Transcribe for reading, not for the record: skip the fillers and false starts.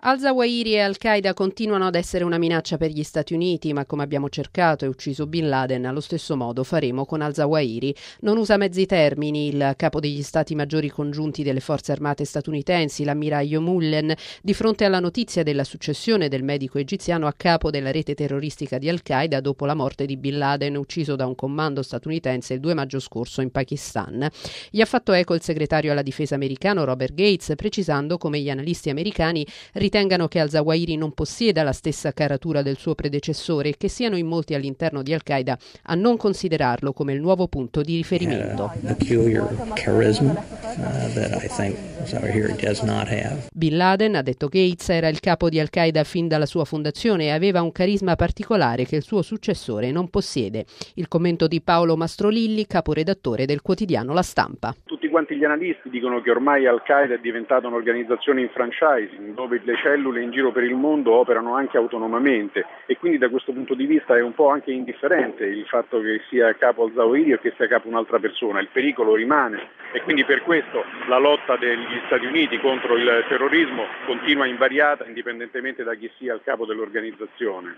Al-Zawahiri e Al-Qaeda continuano ad essere una minaccia per gli Stati Uniti, ma come abbiamo cercato e ucciso Bin Laden, allo stesso modo faremo con Al-Zawahiri. Non usa mezzi termini il capo degli Stati Maggiori Congiunti delle Forze Armate statunitensi, l'ammiraglio Mullen, di fronte alla notizia della successione del medico egiziano a capo della rete terroristica di Al-Qaeda dopo la morte di Bin Laden, ucciso da un comando statunitense il 2 maggio scorso in Pakistan. Gli ha fatto eco il segretario alla difesa americano Robert Gates, precisando come gli analisti americani ritengano che Al-Zawahiri non possieda la stessa caratura del suo predecessore e che siano in molti all'interno di Al-Qaeda a non considerarlo come il nuovo punto di riferimento. Bin Laden, ha detto Gates, era il capo di Al-Qaeda fin dalla sua fondazione e aveva un carisma particolare che il suo successore non possiede. Il commento di Paolo Mastrolilli, caporedattore del quotidiano La Stampa. Tutti quanti gli analisti dicono che ormai Al-Qaeda è diventata un'organizzazione in franchising, dove le cellule in giro per il mondo operano anche autonomamente e quindi da questo punto di vista è un po' anche indifferente il fatto che sia capo Al-Zawahiri o che sia capo un'altra persona, il pericolo rimane e quindi per questo la lotta degli Stati Uniti contro il terrorismo continua invariata indipendentemente da chi sia il capo dell'organizzazione.